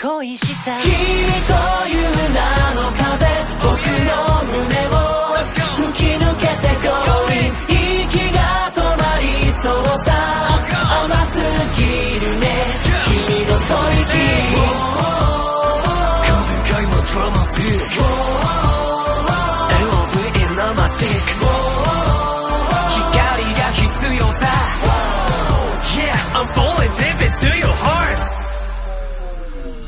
恋した君という名の風僕の